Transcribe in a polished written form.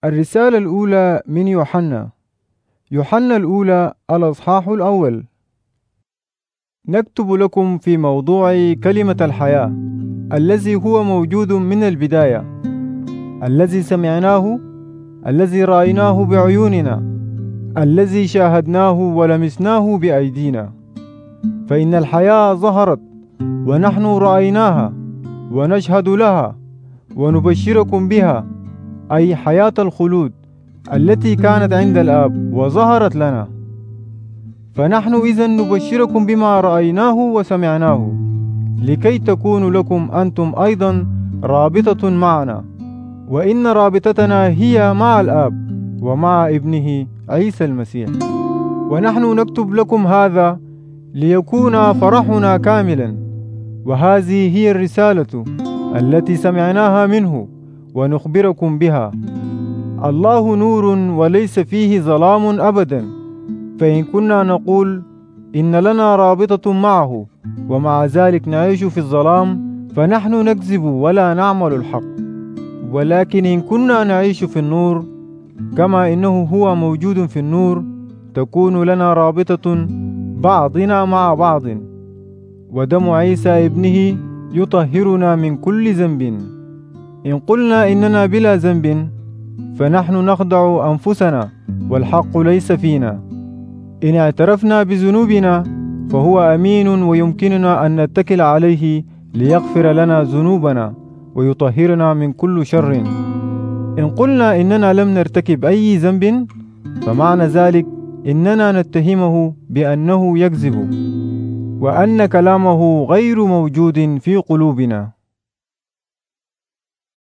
الرسالة الأولى من يوحنا. يوحنا الأولى الأصحاح الأول. نكتب لكم في موضوع كلمة الحياة الذي هو موجود من البداية، الذي سمعناه، الذي رأيناه بعيوننا، الذي شاهدناه ولمسناه بأيدينا. فإن الحياة ظهرت ونحن رأيناها ونشهد لها ونبشركم بها، أي حياة الخلود التي كانت عند الآب وظهرت لنا. فنحن إذن نبشركم بما رأيناه وسمعناه، لكي تكون لكم أنتم أيضا رابطة معنا، وإن رابطتنا هي مع الآب ومع ابنه عيسى المسيح. ونحن نكتب لكم هذا ليكون فرحنا كاملا، وهذه هي الرسالة التي سمعناها منه ونخبركم بها. الله نور وليس فيه ظلام أبدا، فإن كنا نقول إن لنا رابطة معه ومع ذلك نعيش في الظلام فنحن نكذب ولا نعمل الحق. ولكن إن كنا نعيش في النور كما إنه هو موجود في النور، تكون لنا رابطة بعضنا مع بعض، ودم عيسى ابنه يطهرنا من كل ذنب. إن قلنا إننا بلا ذنب فنحن نخدع أنفسنا والحق ليس فينا. إن اعترفنا بذنوبنا فهو أمين ويمكننا أن نتكل عليه ليغفر لنا ذنوبنا ويطهرنا من كل شر. إن قلنا إننا لم نرتكب أي ذنب فمعنى ذلك إننا نتهمه بأنه يكذب وأن كلامه غير موجود في قلوبنا.